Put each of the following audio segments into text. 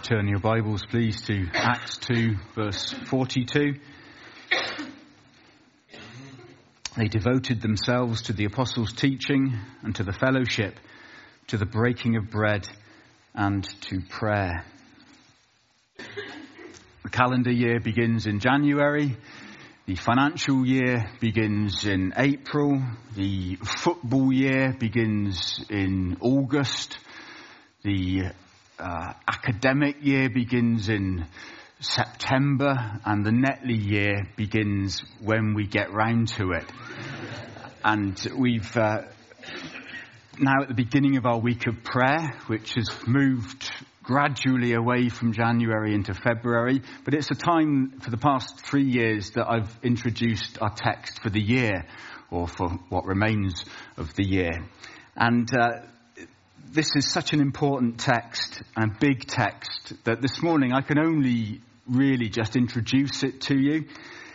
Turn your Bibles, please, to Acts 2, verse 42. They devoted themselves to the apostles' teaching and to the fellowship, to the breaking of bread and to prayer. The calendar year begins in January. The financial year begins in April. The football year begins in August. The academic year begins in September, and the Netley year begins when we get round to it. And we've now at the beginning of our week of prayer, which has moved gradually away from January into February, but it's a time for the past 3 years that I've introduced our text for the year, or for what remains of the year. And this is such an important text and big text that this morning I can only really just introduce it to you.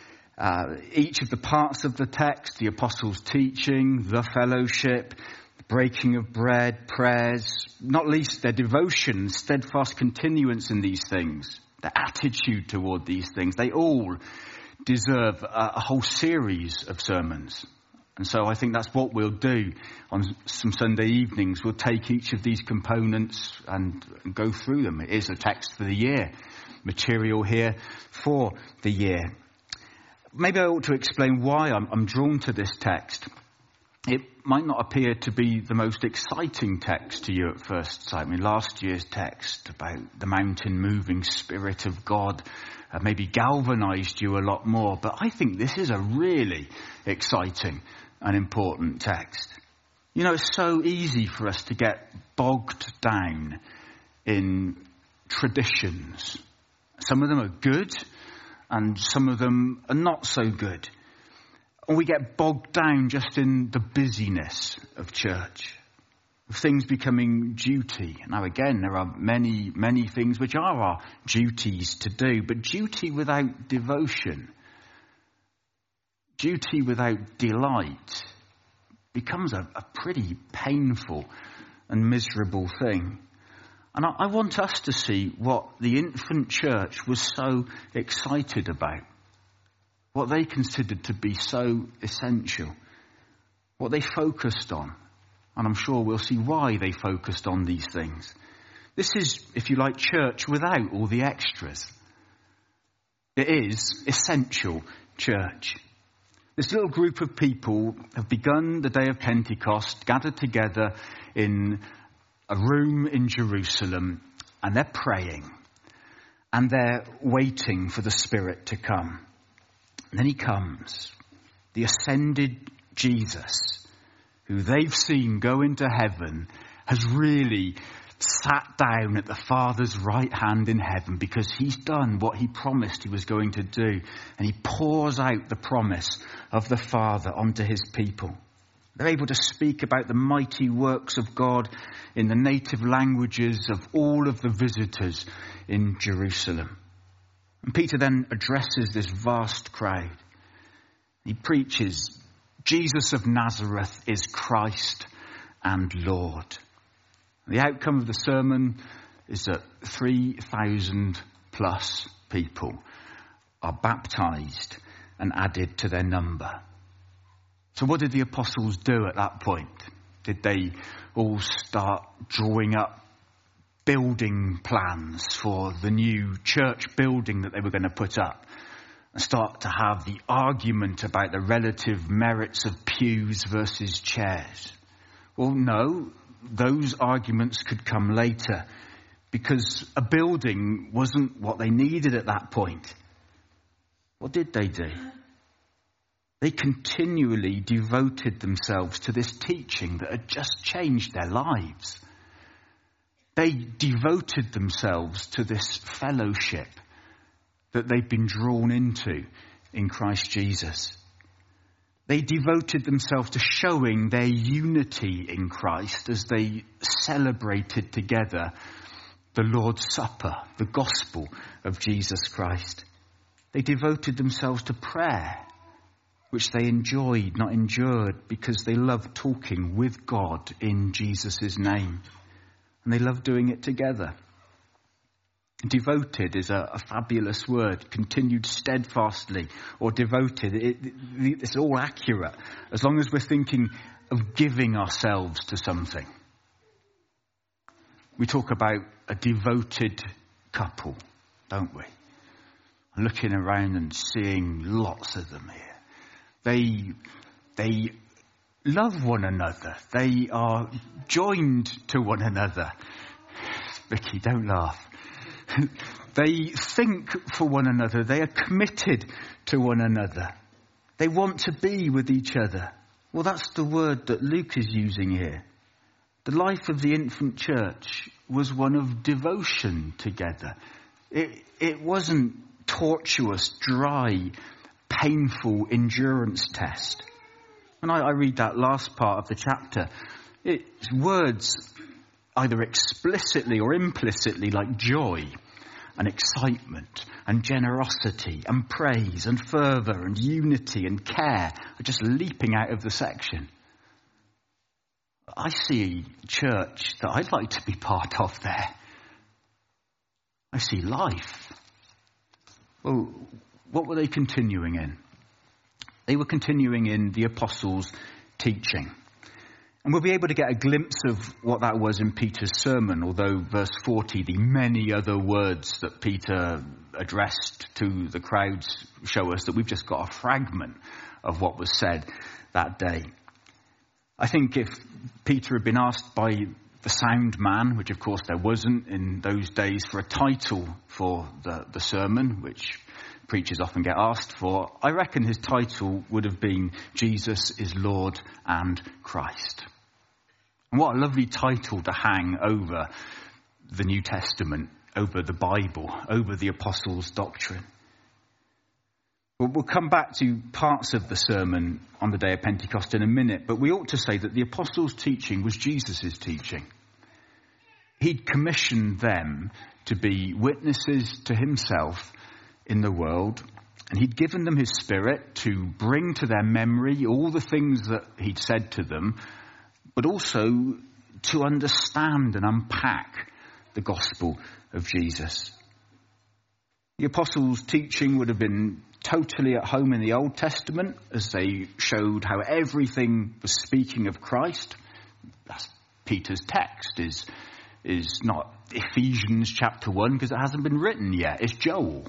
Each of the parts of the text, the apostles' teaching, the fellowship, the breaking of bread, prayers, not least their devotion, steadfast continuance in these things, their attitude toward these things, they all deserve a whole series of sermons. And so I think that's what we'll do on some Sunday evenings. We'll take each of these components and go through them. It is a text for the year, material here for the year. Maybe I ought to explain why I'm drawn to this text. It might not appear to be the most exciting text to you at first sight. I mean, last year's text about the mountain-moving Spirit of God maybe galvanized you a lot more. But I think this is a really exciting and important text. You know, it's so easy for us to get bogged down in traditions. Some of them are good and some of them are not so good. Or we get bogged down just in the busyness of church, of things becoming duty. Now again, there are many, many things which are our duties to do, but duty without devotion, duty without delight becomes a pretty painful and miserable thing. And I want us to see what the infant church was so excited about, what they considered to be so essential, what they focused on. And I'm sure we'll see why they focused on these things. This is, if you like, church without all the extras. It is essential church. This little group of people have begun the day of Pentecost, gathered together in a room in Jerusalem, and they're praying, and they're waiting for the Spirit to come. And then he comes, the ascended Jesus, who they've seen go into heaven, has really sat down at the Father's right hand in heaven because he's done what he promised he was going to do. And he pours out the promise of the Father onto his people. They're able to speak about the mighty works of God in the native languages of all of the visitors in Jerusalem. And Peter then addresses this vast crowd. He preaches, Jesus of Nazareth is Christ and Lord. The outcome of the sermon is that 3,000 plus people are baptized and added to their number. So what did the apostles do at that point? Did they all start drawing up building plans for the new church building that they were going to put up? And start to have the argument about the relative merits of pews versus chairs? Well, no. Those arguments could come later because a building wasn't what they needed at that point. What did they do? They continually devoted themselves to this teaching that had just changed their lives. They devoted themselves to this fellowship that they've been drawn into in Christ Jesus. They devoted themselves to showing their unity in Christ as they celebrated together the Lord's Supper, the gospel of Jesus Christ. They devoted themselves to prayer, which they enjoyed, not endured, because they loved talking with God in Jesus' name. And they loved doing it together. Devoted is a fabulous word. Continued steadfastly or devoted. It's all accurate as long as we're thinking of giving ourselves to something. We talk about a devoted couple, don't we? Looking around and seeing lots of them here. They love one another. They are joined to one another. Vicky, don't laugh. They think for one another. They are committed to one another. They want to be with each other. Well, that's the word that Luke is using here. The life of the infant church was one of devotion together. It wasn't tortuous, dry, painful endurance test. When I read that last part of the chapter, it's words either explicitly or implicitly like joy and excitement and generosity and praise and fervour and unity and care are just leaping out of the section. I see a church that I'd like to be part of there. I see life. Well, what were they continuing in? They were continuing in the apostles' teaching. And we'll be able to get a glimpse of what that was in Peter's sermon, although verse 40, the many other words that Peter addressed to the crowds show us that we've just got a fragment of what was said that day. I think if Peter had been asked by the sound man, which of course there wasn't in those days, for a title for the sermon, which preachers often get asked for, I reckon his title would have been Jesus is Lord and Christ. And what a lovely title to hang over the New Testament, over the Bible, over the apostles' doctrine. We'll come back to parts of the sermon on the day of Pentecost in a minute, but we ought to say that the apostles' teaching was Jesus' teaching. He'd commissioned them to be witnesses to himself in the world, and he'd given them his Spirit to bring to their memory all the things that he'd said to them, but also to understand and unpack the gospel of Jesus. The apostles' teaching would have been totally at home in the Old Testament, as they showed how everything was speaking of Christ. That's Peter's text, is not Ephesians chapter 1, because it hasn't been written yet. It's Joel.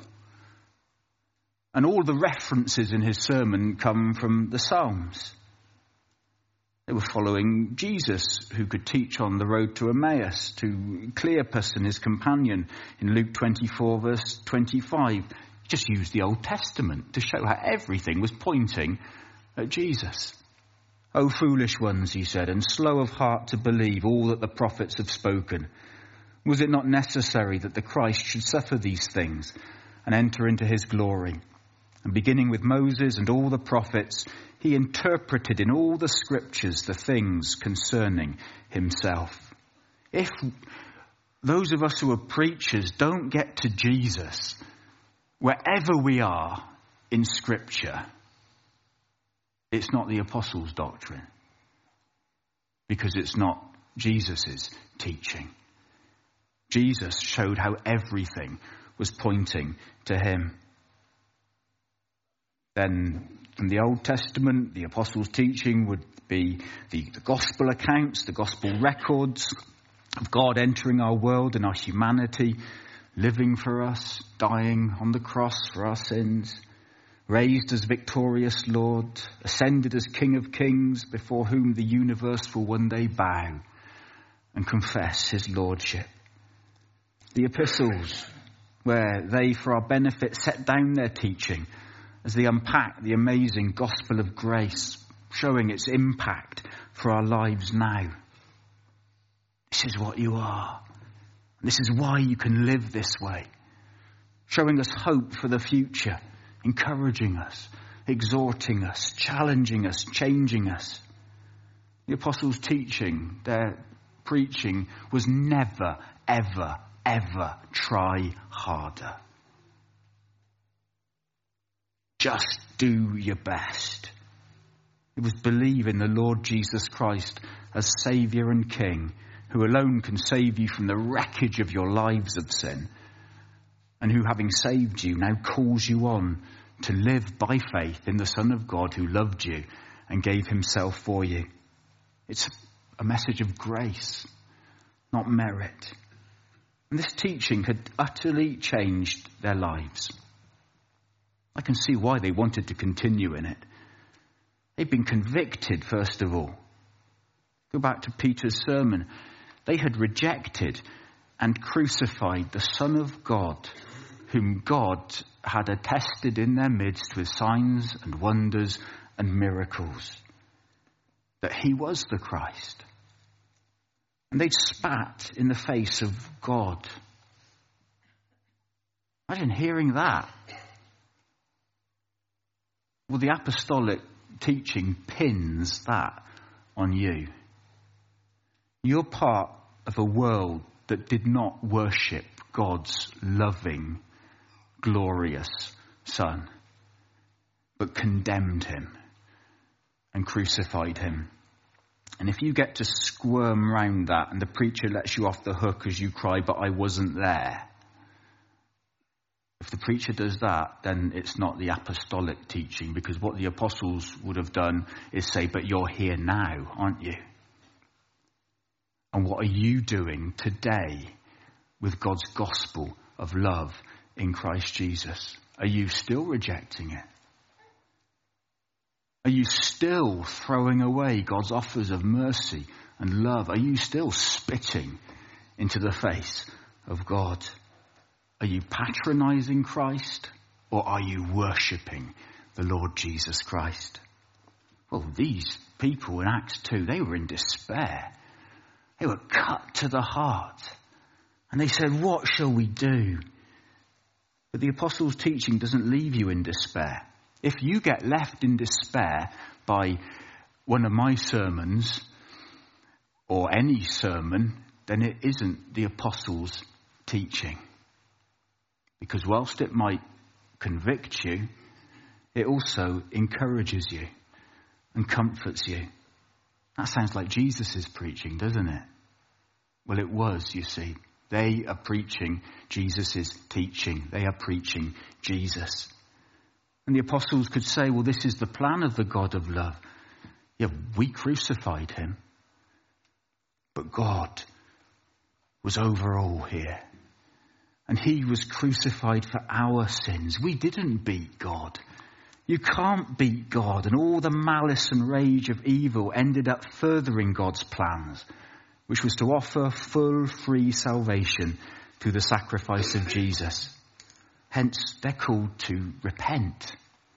And all the references in his sermon come from the Psalms. They were following Jesus, who could teach on the road to Emmaus, to Cleopas and his companion in Luke 24, verse 25. He just used the Old Testament to show how everything was pointing at Jesus. O foolish ones, he said, and slow of heart to believe all that the prophets have spoken. Was it not necessary that the Christ should suffer these things and enter into his glory? And beginning with Moses and all the prophets, he interpreted in all the scriptures the things concerning himself. If those of us who are preachers don't get to Jesus, wherever we are in scripture, it's not the apostles' doctrine, because it's not Jesus' teaching. Jesus showed how everything was pointing to him. Then from the Old Testament, the apostles' teaching would be the gospel accounts, the gospel records of God entering our world and our humanity, living for us, dying on the cross for our sins, raised as victorious Lord, ascended as King of Kings, before whom the universe will one day bow and confess his lordship. The epistles, where they, for our benefit, set down their teaching as they unpack the amazing gospel of grace, showing its impact for our lives now. This is what you are. This is why you can live this way. Showing us hope for the future, encouraging us, exhorting us, challenging us, changing us. The apostles' teaching, their preaching, was never, ever, ever try harder. Just do your best. It was believe in the Lord Jesus Christ as Saviour and King, who alone can save you from the wreckage of your lives of sin, and who, having saved you, now calls you on to live by faith in the Son of God who loved you and gave himself for you. It's a message of grace, not merit. And this teaching had utterly changed their lives. I can see why they wanted to continue in it. They'd been convicted, first of all. Go back to Peter's sermon. They had rejected and crucified the Son of God, whom God had attested in their midst with signs and wonders and miracles, that he was the Christ. And they'd spat in the face of God. Imagine hearing that. Well, the apostolic teaching pins that on you. You're part of a world that did not worship God's loving, glorious Son, but condemned him and crucified him. And if you get to squirm round that and the preacher lets you off the hook as you cry, but I wasn't there. If the preacher does that, then it's not the apostolic teaching, because what the apostles would have done is say, but you're here now, aren't you? And what are you doing today with God's gospel of love in Christ Jesus? Are you still rejecting it? Are you still throwing away God's offers of mercy and love? Are you still spitting into the face of God? Are you patronizing Christ, or are you worshipping the Lord Jesus Christ? Well, these people in Acts 2, they were in despair. They were cut to the heart. And they said, what shall we do? But the apostles' teaching doesn't leave you in despair. If you get left in despair by one of my sermons, or any sermon, then it isn't the apostles' teaching. Because whilst it might convict you, it also encourages you and comforts you. That sounds like Jesus' preaching, doesn't it? Well, it was, you see. They are preaching Jesus' teaching. They are preaching Jesus. And the apostles could say, well, this is the plan of the God of love. Yeah, we crucified him. But God was over all here. And he was crucified for our sins. We didn't beat God. You can't beat God. And all the malice and rage of evil ended up furthering God's plans, which was to offer full, free salvation through the sacrifice of Jesus. Hence, they're called to repent.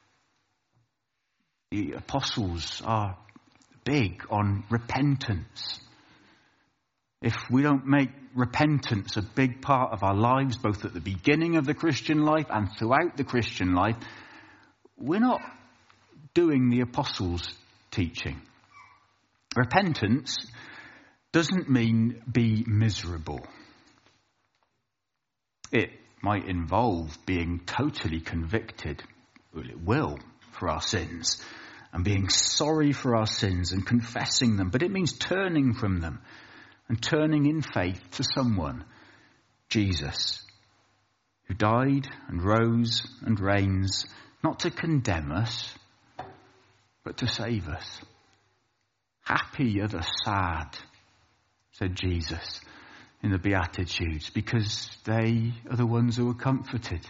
The apostles are big on repentance. If we don't make repentance a big part of our lives, both at the beginning of the Christian life and throughout the Christian life, we're not doing the apostles' teaching. Repentance doesn't mean be miserable. It might involve being totally convicted, well, it will, for our sins, and being sorry for our sins and confessing them, but it means turning from them and turning in faith to someone, Jesus, who died and rose and reigns, not to condemn us, but to save us. Happy are the sad, said Jesus in the Beatitudes, because they are the ones who are comforted.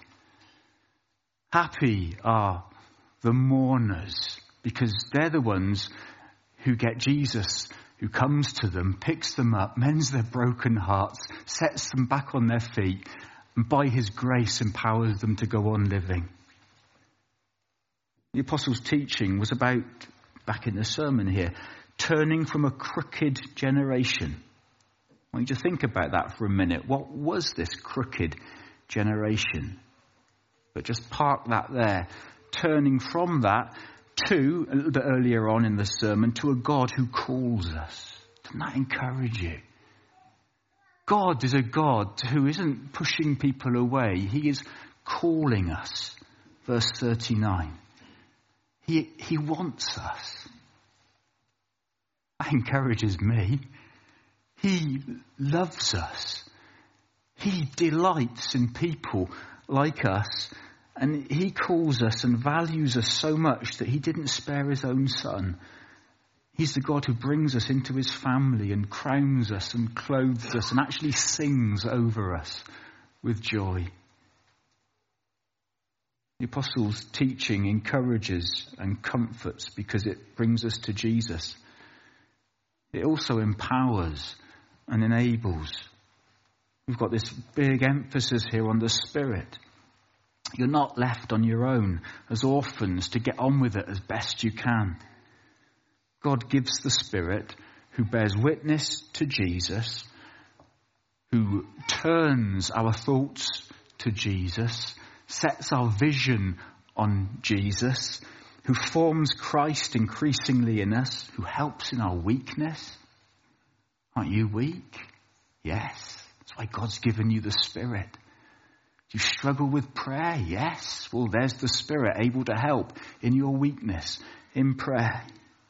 Happy are the mourners, because they're the ones who get Jesus, who comes to them, picks them up, mends their broken hearts, sets them back on their feet, and by his grace empowers them to go on living. The apostles' teaching was about, back in the sermon here, turning from a crooked generation. I want you to think about that for a minute. What was this crooked generation? But just park that there. Turning from that to, a little bit earlier on in the sermon, to a God who calls us. Doesn't that encourage you? God is a God who isn't pushing people away. He is calling us. Verse 39. He wants us. That encourages me. He loves us. He delights in people like us, and he calls us and values us so much that he didn't spare his own son. He's the God who brings us into his family and crowns us and clothes us and actually sings over us with joy. The apostles' teaching encourages and comforts because it brings us to Jesus. It also empowers and enables. We've got this big emphasis here on the Spirit. You're not left on your own as orphans to get on with it as best you can. God gives the Spirit who bears witness to Jesus, who turns our thoughts to Jesus, sets our vision on Jesus, who forms Christ increasingly in us, who helps in our weakness. Aren't you weak? Yes. That's why God's given you the Spirit. Do you struggle with prayer? Yes. Well, there's the Spirit able to help in your weakness, in prayer.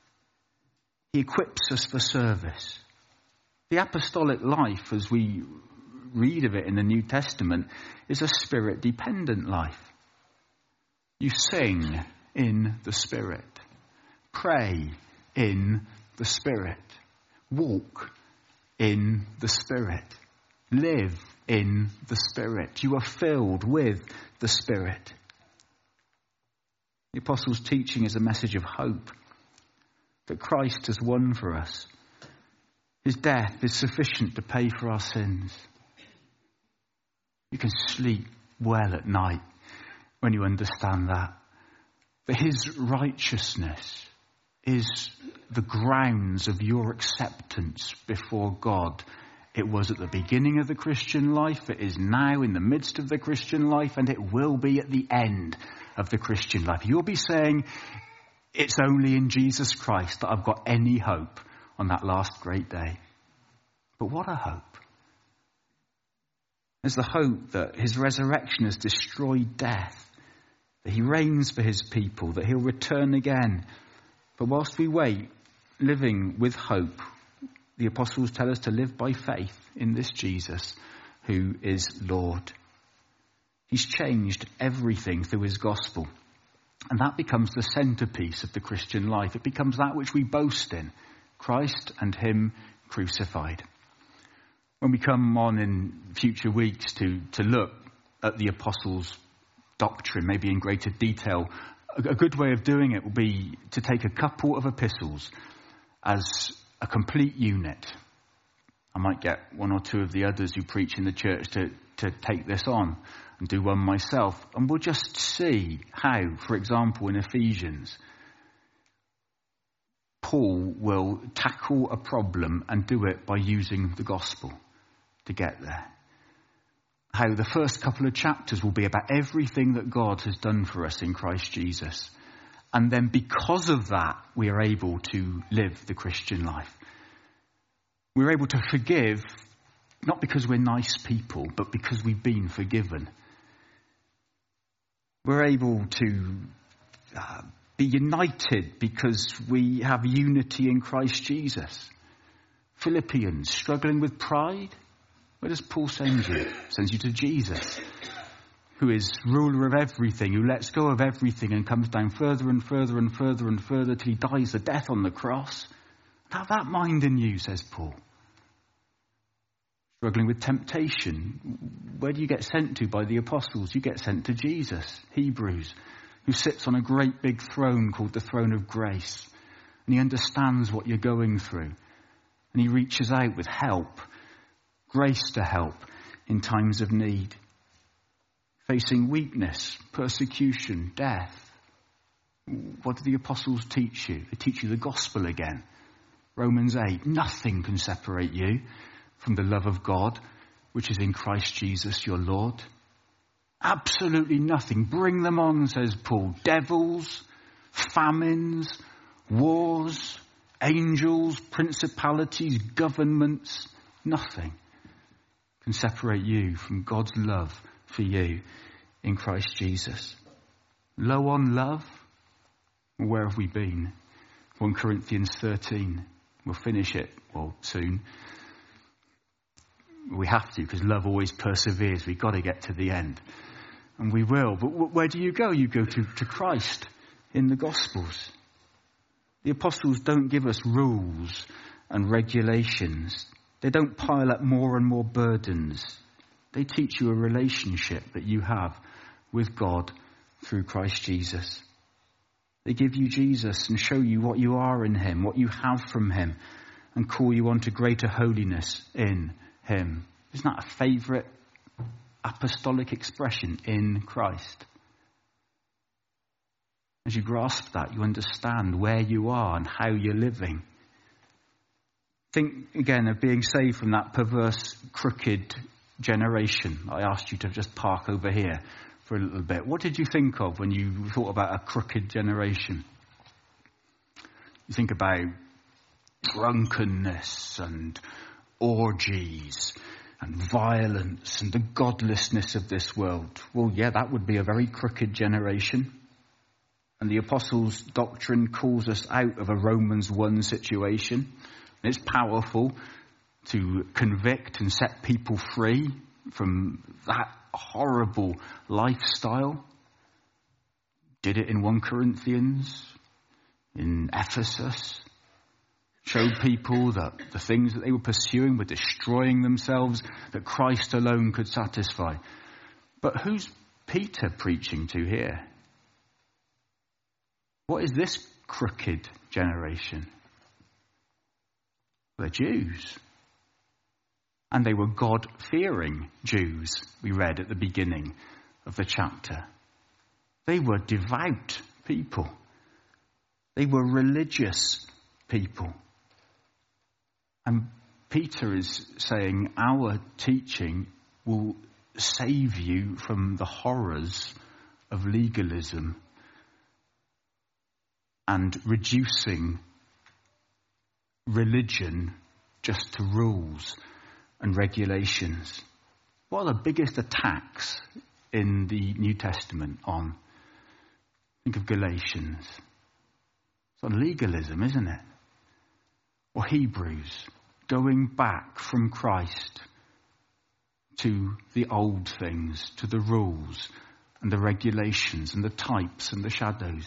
He equips us for service. The apostolic life, as we read of it in the New Testament, is a Spirit-dependent life. You sing in the Spirit. Pray in the Spirit. Walk in the Spirit. Live in the Spirit. You are filled with the Spirit. The apostles' teaching is a message of hope that Christ has won for us. His death is sufficient to pay for our sins. You can sleep well at night when you understand that. That his righteousness is the grounds of your acceptance before God. It was at the beginning of the Christian life, it is now in the midst of the Christian life, and it will be at the end of the Christian life. You'll be saying, it's only in Jesus Christ that I've got any hope on that last great day. But what a hope. There's the hope that his resurrection has destroyed death, that he reigns for his people, that he'll return again. But whilst we wait, living with hope, the apostles tell us to live by faith in this Jesus who is Lord. He's changed everything through his gospel. And that becomes the centerpiece of the Christian life. It becomes that which we boast in, Christ and him crucified. When we come on in future weeks to look at the apostles' doctrine, maybe in greater detail, a good way of doing it will be to take a couple of epistles as a complete unit. I might get one or two of the others who preach in the church to take this on and do one myself. And we'll just see how, for example, in Ephesians, Paul will tackle a problem and do it by using the gospel to get there. How the first couple of chapters will be about everything that God has done for us in Christ Jesus. And then because of that, we are able to live the Christian life. We're able to forgive, not because we're nice people, but because we've been forgiven. We're able to be united because we have unity in Christ Jesus. Philippians, struggling with pride? Where does Paul send you? He sends you to Jesus, who is ruler of everything, who lets go of everything and comes down further and further and further and further till he dies the death on the cross. Have that mind in you, says Paul. Struggling with temptation. Where do you get sent to by the apostles? You get sent to Jesus, Hebrews, who sits on a great big throne called the throne of grace. And he understands what you're going through. And he reaches out with help, grace to help in times of need. Facing weakness, persecution, death. What do the apostles teach you? They teach you the gospel again. Romans 8, nothing can separate you from the love of God, which is in Christ Jesus your Lord. Absolutely nothing. Bring them on, says Paul. Devils, famines, wars, angels, principalities, governments, nothing can separate you from God's love for you in Christ Jesus. Low on love? Where have we been? 1 Corinthians 13. We'll finish it, well, soon. We have to, because love always perseveres. We've got to get to the end. And we will. But where do you go? You go to Christ in the Gospels. The apostles don't give us rules and regulations. They don't pile up more and more burdens. They teach you a relationship that you have with God through Christ Jesus. They give you Jesus and show you what you are in him, what you have from him, and call you on to greater holiness in him. Isn't that a favourite apostolic expression? In Christ. As you grasp that, you understand where you are and how you're living. Think again of being saved from that perverse, crooked generation. I asked you to just park over here for a little bit. What did you think of when you thought about a crooked generation? You think about drunkenness and orgies and violence and the godlessness of this world. Well, yeah, that would be a very crooked generation. And the Apostles' doctrine calls us out of a Romans 1 situation. And it's powerful to convict and set people free from that horrible lifestyle. Did it in 1 Corinthians, in Ephesus. Showed people that the things that they were pursuing were destroying themselves, that Christ alone could satisfy. But who's Peter preaching to here? What is this crooked generation? They're Jews. And they were God-fearing Jews, we read at the beginning of the chapter. They were devout people. They were religious people. And Peter is saying our teaching will save you from the horrors of legalism and reducing religion just to rules and regulations. What are the biggest attacks in the New Testament on? Think of Galatians. It's on legalism, isn't it? Or Hebrews, going back from Christ to the old things, to the rules and the regulations and the types and the shadows.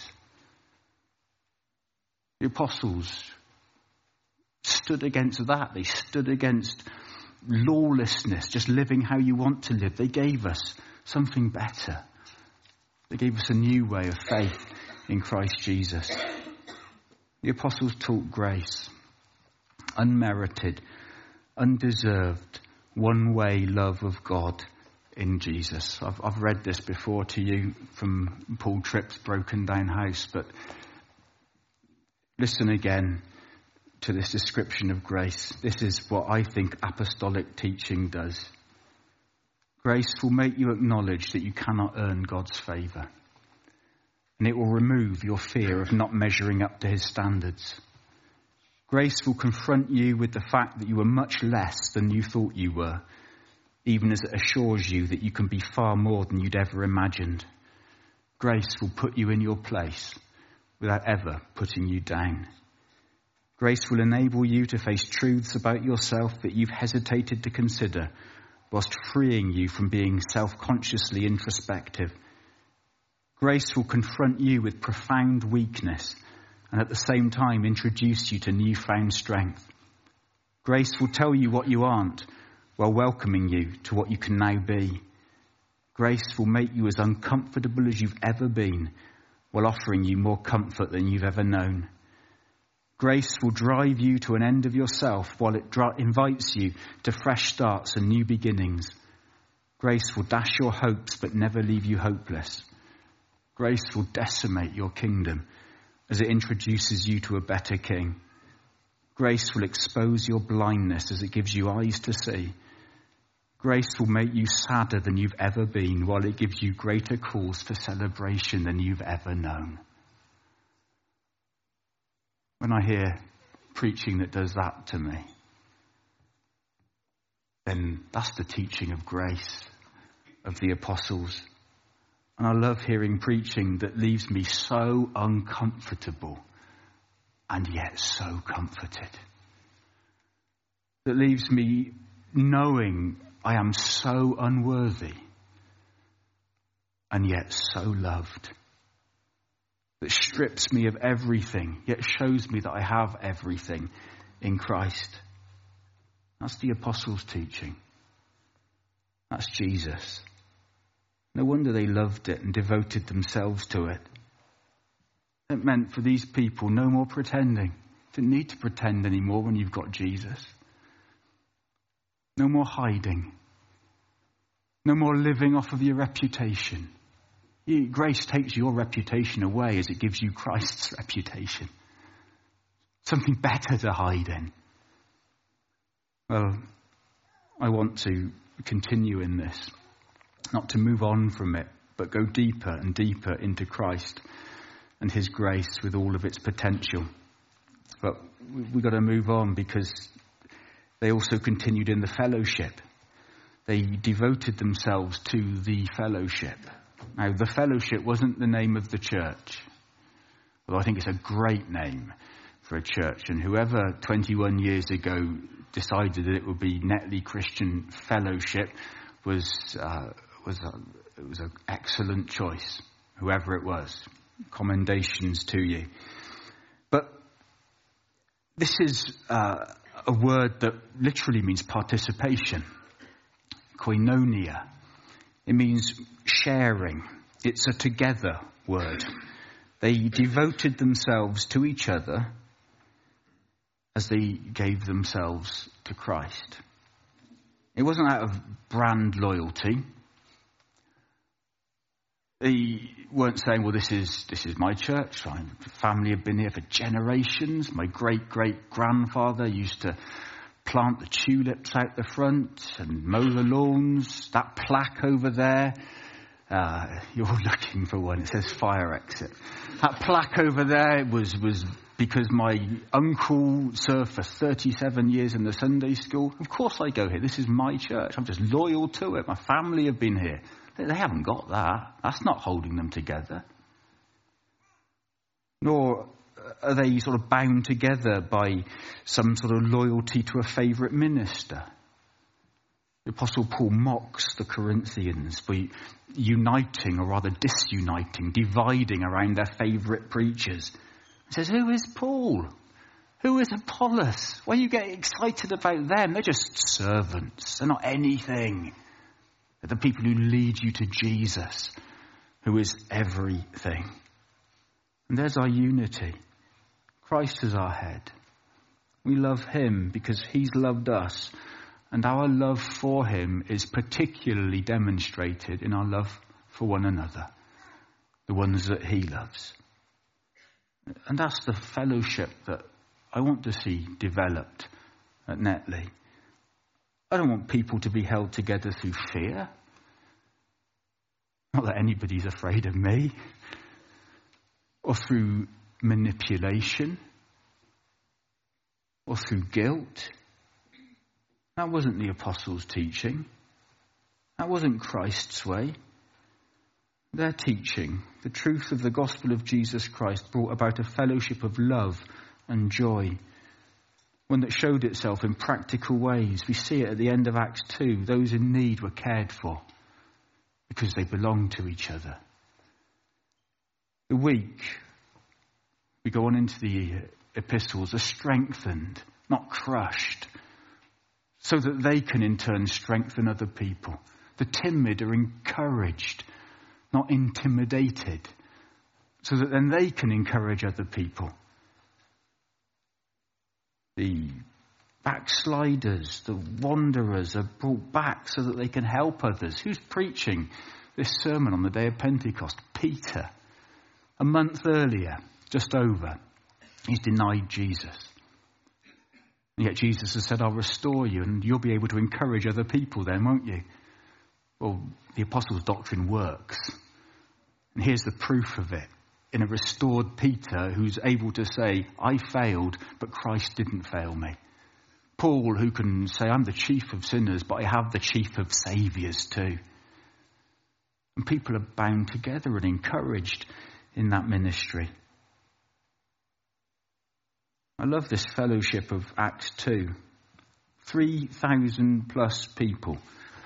The apostles stood against that. They stood against lawlessness, just living how you want to live. They gave us something better. They gave us a new way of faith in Christ Jesus. The apostles taught grace, unmerited, undeserved, one-way love of God in Jesus. I've read this before to you from Paul Tripp's Broken Down House, but listen again to this description of grace. This is what I think apostolic teaching does. Grace will make you acknowledge that you cannot earn God's favour. And it will remove your fear of not measuring up to his standards. Grace will confront you with the fact that you are much less than you thought you were, even as it assures you that you can be far more than you'd ever imagined. Grace will put you in your place without ever putting you down. Grace will enable you to face truths about yourself that you've hesitated to consider, whilst freeing you from being self-consciously introspective. Grace will confront you with profound weakness and at the same time introduce you to newfound strength. Grace will tell you what you aren't while welcoming you to what you can now be. Grace will make you as uncomfortable as you've ever been while offering you more comfort than you've ever known. Grace will drive you to an end of yourself while it invites you to fresh starts and new beginnings. Grace will dash your hopes but never leave you hopeless. Grace will decimate your kingdom as it introduces you to a better king. Grace will expose your blindness as it gives you eyes to see. Grace will make you sadder than you've ever been while it gives you greater cause for celebration than you've ever known. When I hear preaching that does that to me, then that's the teaching of grace of the apostles. And I love hearing preaching that leaves me so uncomfortable and yet so comforted. That leaves me knowing I am so unworthy and yet so loved, that strips me of everything, yet shows me that I have everything in Christ. That's the apostles' teaching. That's Jesus. No wonder they loved it and devoted themselves to it. It meant for these people no more pretending. Didn't need to pretend anymore when you've got Jesus. No more hiding. No more living off of your reputation. Grace takes your reputation away as it gives you Christ's reputation. Something better to hide in. Well, I want to continue in this. Not to move on from it, but go deeper and deeper into Christ and his grace with all of its potential. But we've got to move on, because they also continued in the fellowship. They devoted themselves to the fellowship. Now, the fellowship wasn't the name of the church, although I think it's a great name for a church. And whoever 21 years ago decided that it would be Netley Christian Fellowship was an excellent choice, whoever it was. Commendations to you. But this is a word that literally means participation. Koinonia. It means sharing. It's a together word. They devoted themselves to each other as they gave themselves to Christ. It wasn't out of brand loyalty. They weren't saying, well, this is my church. My family have been here for generations. My great-great-grandfather used to plant the tulips out the front and mow the lawns. That plaque over there, you're looking for one. It says fire exit. That plaque over there was because my uncle served for 37 years in the Sunday school. Of course I go here. This is my church. I'm just loyal to it. My family have been here. They haven't got that. That's not holding them together. Nor are they sort of bound together by some sort of loyalty to a favourite minister. The Apostle Paul mocks the Corinthians for uniting, or rather disuniting, dividing around their favourite preachers. He says, who is Paul? Who is Apollos? Why you get excited about them? They're just servants. They're not anything. They're the people who lead you to Jesus, who is everything. And there's our unity. Christ is our head. We love him because he's loved us. And our love for him is particularly demonstrated in our love for one another, the ones that he loves. And that's the fellowship that I want to see developed at Netley. I don't want people to be held together through fear. Not that anybody's afraid of me. Or through manipulation. Or through guilt. That wasn't the apostles' teaching. That wasn't Christ's way. Their teaching, the truth of the gospel of Jesus Christ, brought about a fellowship of love and joy. One that showed itself in practical ways. We see it at the end of Acts 2. Those in need were cared for because they belonged to each other. The weak, we go on into the epistles, are strengthened, not crushed, so that they can in turn strengthen other people. The timid are encouraged, not intimidated, so that then they can encourage other people. The backsliders, the wanderers are brought back so that they can help others. Who's preaching this sermon on the day of Pentecost? Peter. A month earlier, just over, he's denied Jesus. And yet Jesus has said, I'll restore you, and you'll be able to encourage other people then, won't you? Well, the apostles' doctrine works. And here's the proof of it. In a restored Peter who's able to say, I failed, but Christ didn't fail me. Paul, who can say, I'm the chief of sinners, but I have the chief of saviours too. And people are bound together and encouraged in that ministry. I love this fellowship of Acts 2. 3,000 plus people.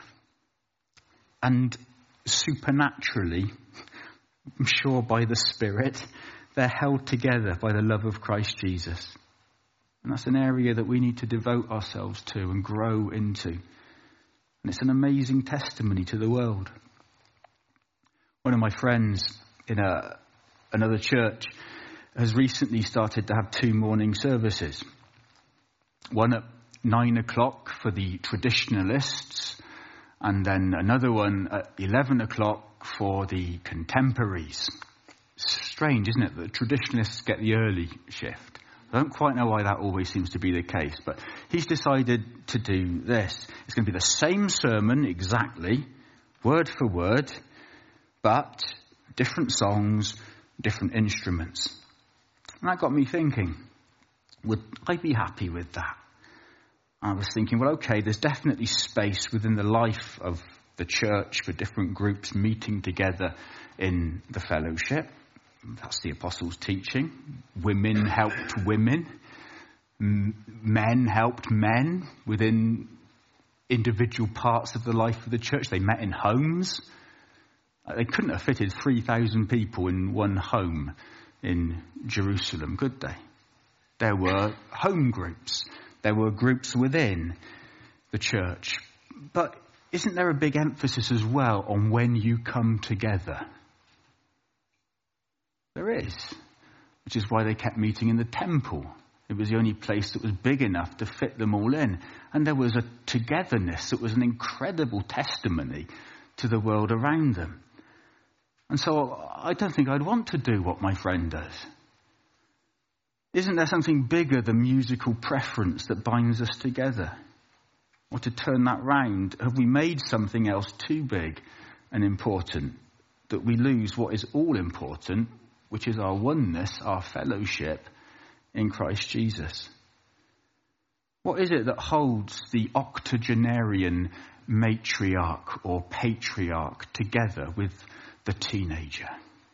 And supernaturally, I'm sure by the Spirit, they're held together by the love of Christ Jesus. And that's an area that we need to devote ourselves to and grow into. And it's an amazing testimony to the world. One of my friends in another church has recently started to have 2 morning services. One at 9 o'clock for the traditionalists, and then another one at 11 o'clock for the contemporaries. Strange, isn't it, that the traditionalists get the early shift? I don't quite know why that always seems to be the case, but he's decided to do this. It's going to be the same sermon exactly, word for word, but different songs, different instruments. And that got me thinking, would I be happy with that? I was thinking, well, okay, there's definitely space within the life of the church for different groups meeting together in the fellowship. That's the apostles' teaching. Women helped women. Men helped men within individual parts of the life of the church. They met in homes. They couldn't have fitted 3,000 people in one home in Jerusalem, could they? There were home groups. There were groups within the church. But isn't there a big emphasis as well on when you come together? There is. Which is why they kept meeting in the temple. It was the only place that was big enough to fit them all in. And there was a togetherness that was an incredible testimony to the world around them. And so I don't think I'd want to do what my friend does. Isn't there something bigger than musical preference that binds us together? Or to turn that round, have we made something else too big and important that we lose what is all important, which is our oneness, our fellowship in Christ Jesus? What is it that holds the octogenarian matriarch or patriarch together with the teenager?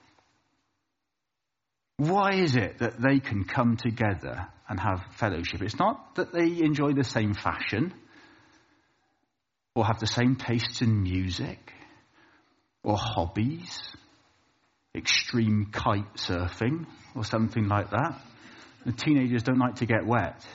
Why is it that they can come together and have fellowship? It's not that they enjoy the same fashion or have the same tastes in music or hobbies, extreme kite surfing or something like that. The teenagers don't like to get wet.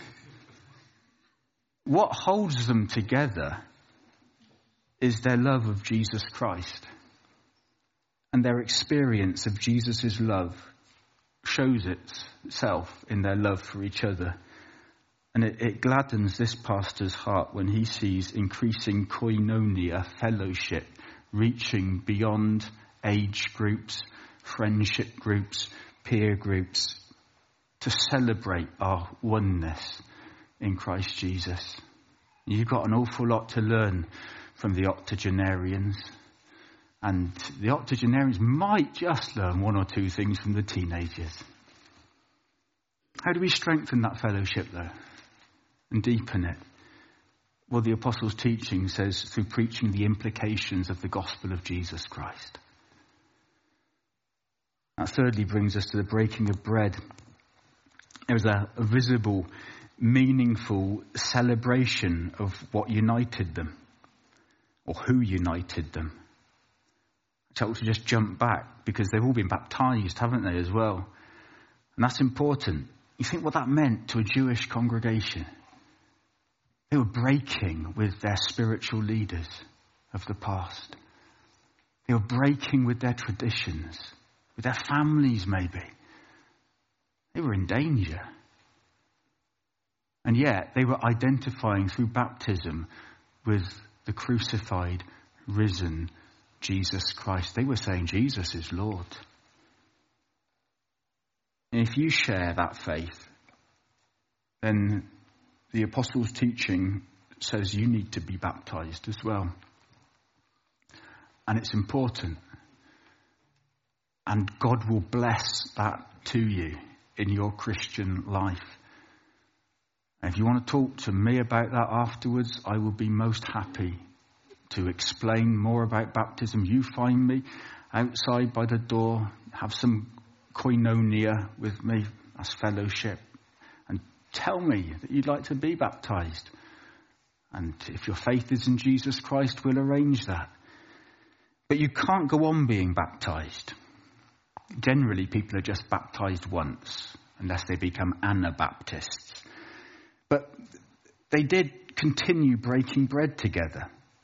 What holds them together is their love of Jesus Christ. And their experience of Jesus' love shows itself in their love for each other. And it gladdens this pastor's heart when he sees increasing koinonia, fellowship, reaching beyond age groups, friendship groups, peer groups, to celebrate our oneness in Christ Jesus. You've got an awful lot to learn from the octogenarians. And the octogenarians might just learn 1 or 2 things from the teenagers. How do we strengthen that fellowship, though, and deepen it? Well, the apostles' teaching says through preaching the implications of the gospel of Jesus Christ. That thirdly brings us to the breaking of bread. There was a visible, meaningful celebration of what united them, or who united them. I want to just jump back because they've all been baptized, haven't they, as well? And that's important. You think what that meant to a Jewish congregation? They were breaking with their spiritual leaders of the past. They were breaking with their traditions, with their families maybe. They were in danger. And yet they were identifying through baptism with the crucified, risen Jesus Christ. They were saying Jesus is Lord. And if you share that faith, then the apostles' teaching says you need to be baptized as well. And it's important. And God will bless that to you in your Christian life. And if you want to talk to me about that afterwards, I will be most happy to explain more about baptism. You find me outside by the door, have some koinonia with me as fellowship, and tell me that you'd like to be baptized. And if your faith is in Jesus Christ, we'll arrange that. But you can't go on being baptised. Generally, people are just baptised once, unless they become Anabaptists. But they did continue breaking bread together.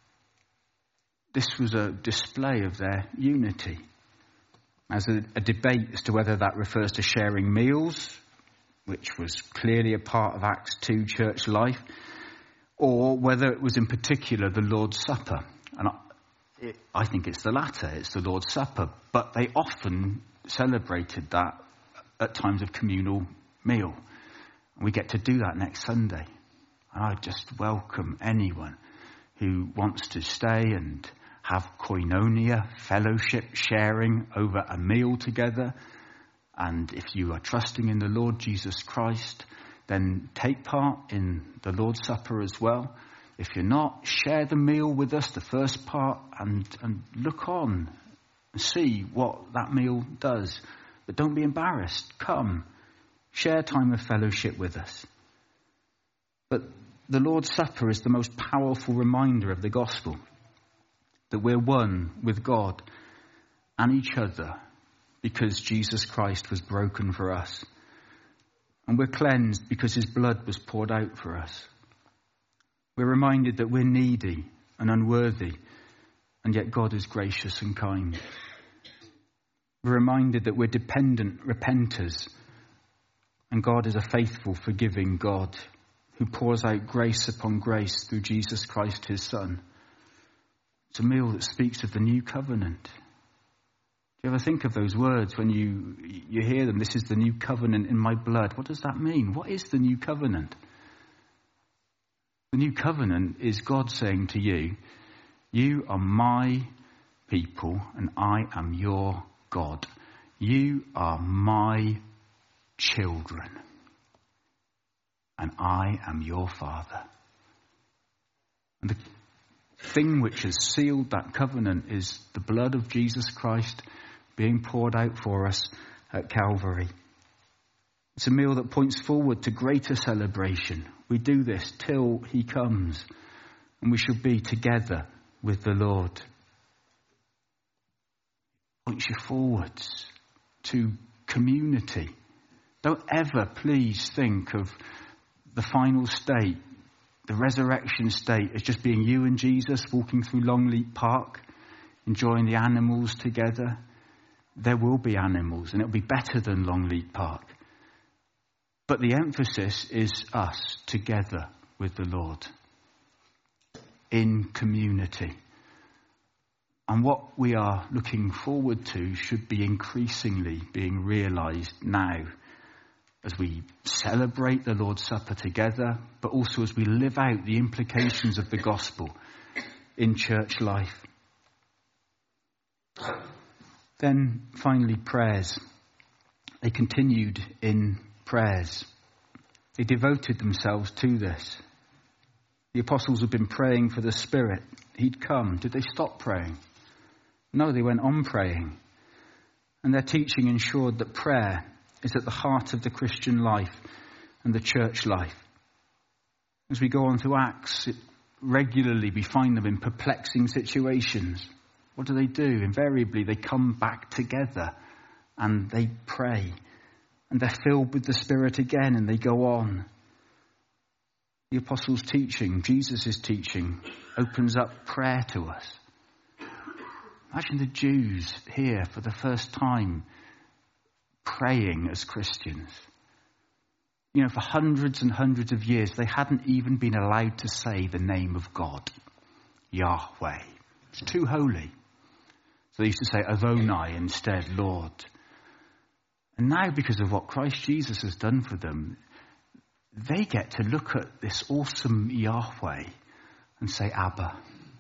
This was a display of their unity. As a debate as to whether that refers to sharing meals, which was clearly a part of Acts 2 church life, or whether it was in particular the Lord's Supper. And I think it's the latter, it's the Lord's Supper. But they often celebrated that at times of communal meal. And we get to do that next Sunday. And I just welcome anyone who wants to stay and have koinonia, fellowship, sharing over a meal together. And if you are trusting in the Lord Jesus Christ, then take part in the Lord's Supper as well. If you're not, share the meal with us, the first part, and look on and see what that meal does. But don't be embarrassed. Come, share time of fellowship with us. But the Lord's Supper is the most powerful reminder of the gospel, that we're one with God and each other because Jesus Christ was broken for us. And we're cleansed because his blood was poured out for us. We're reminded that we're needy and unworthy, and yet God is gracious and kind. We're reminded that we're dependent repenters, and God is a faithful, forgiving God who pours out grace upon grace through Jesus Christ, his Son. It's a meal that speaks of the new covenant. Do you ever think of those words when you hear them? This is the new covenant in my blood. What does that mean? What is the new covenant? The new covenant is God saying to you, you are my people and I am your God. You are my children and I am your Father. And the thing which has sealed that covenant is the blood of Jesus Christ being poured out for us at Calvary. It's a meal that points forward to greater celebration. We do this till he comes, and we shall be together with the Lord. It points you forwards to community. Don't ever please think of the final state, the resurrection state, as just being you and Jesus walking through Longleat Park, enjoying the animals together. There will be animals, and it'll be better than Longleat Park. But the emphasis is us together with the Lord in community. And what we are looking forward to should be increasingly being realised now as we celebrate the Lord's Supper together, but also as we live out the implications of the gospel in church life. Then finally, prayers. They continued in prayers. They devoted themselves to this. The apostles had been praying for the Spirit. He'd come. Did they stop praying? No, they went on praying. And their teaching ensured that prayer is at the heart of the Christian life and the church life. As we go on to Acts, regularly we find them in perplexing situations. What do? Invariably, they come back together and they pray. And they're filled with the Spirit again and they go on. The apostles' teaching, Jesus' teaching, opens up prayer to us. Imagine the Jews here for the first time praying as Christians. You know, for hundreds and hundreds of years, they hadn't even been allowed to say the name of God, Yahweh. It's too holy. So they used to say Adonai instead, Lord. And now, because of what Christ Jesus has done for them, they get to look at this awesome Yahweh and say, Abba,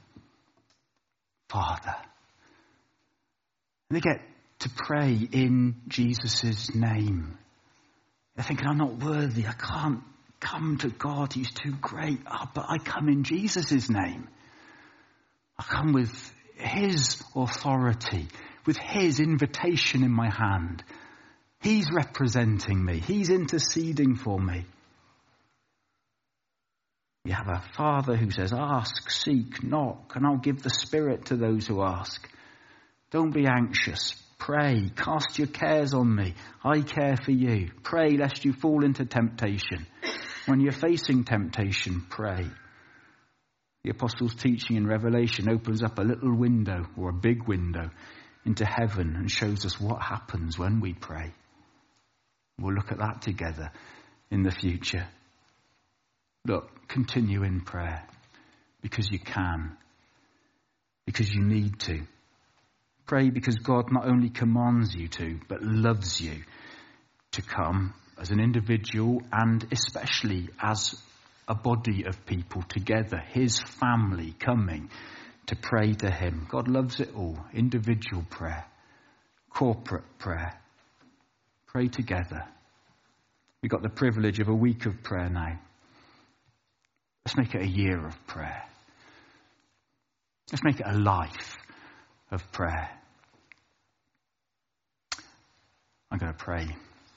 Father. And they get to pray in Jesus' name. They're thinking, I'm not worthy. I can't come to God. He's too great. But I come in Jesus' name. I come with his authority, with his invitation in my hand. He's representing me. He's interceding for me. We have a Father who says, ask, seek, knock, and I'll give the Spirit to those who ask. Don't be anxious. Pray. Cast your cares on me. I care for you. Pray lest you fall into temptation. When you're facing temptation, pray. The Apostles' teaching in Revelation opens up a little window or a big window into heaven and shows us what happens when we pray. We'll look at that together in the future. Look, continue in prayer because you can, because you need to. Pray because God not only commands you to, but loves you to come as an individual and especially as a body of people together, his family coming to pray to him. God loves it all. Individual prayer, corporate prayer. Pray together. We've got the privilege of a week of prayer now. Let's make it a year of prayer. Let's make it a life of prayer. I'm going to pray.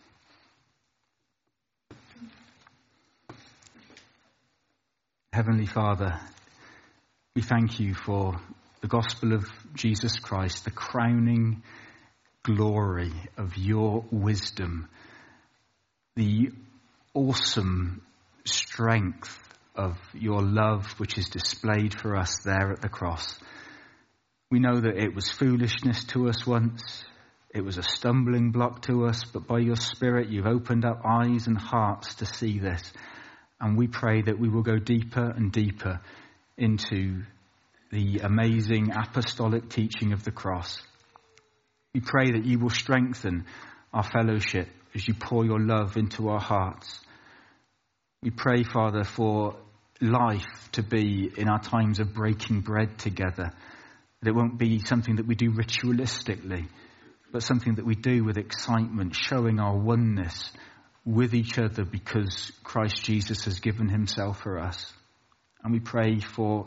Heavenly Father, we thank you for the gospel of Jesus Christ, the crowning glory of your wisdom, the awesome strength of your love which is displayed for us there at the cross. We know that it was foolishness to us once. It was a stumbling block to us, but by your Spirit you've opened up eyes and hearts to see this. And we pray that we will go deeper and deeper into the amazing apostolic teaching of the cross. We pray that you will strengthen our fellowship as you pour your love into our hearts. We pray, Father, for life to be in our times of breaking bread together. That it won't be something that we do ritualistically, but something that we do with excitement, showing our oneness with each other because Christ Jesus has given himself for us. And we pray for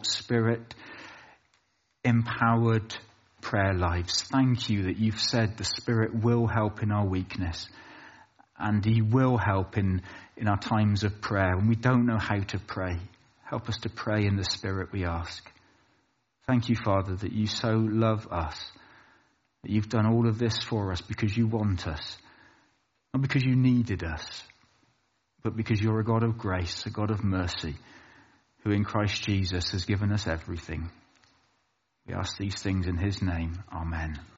Spirit-empowered prayer lives. Thank you that you've said the Spirit will help in our weakness. And he will help in our times of prayer when we don't know how to pray. Help us to pray in the Spirit, we ask. Thank you, Father, that you so love us, that you've done all of this for us because you want us, not because you needed us, but because you're a God of grace, a God of mercy, who in Christ Jesus has given us everything. We ask these things in his name. Amen.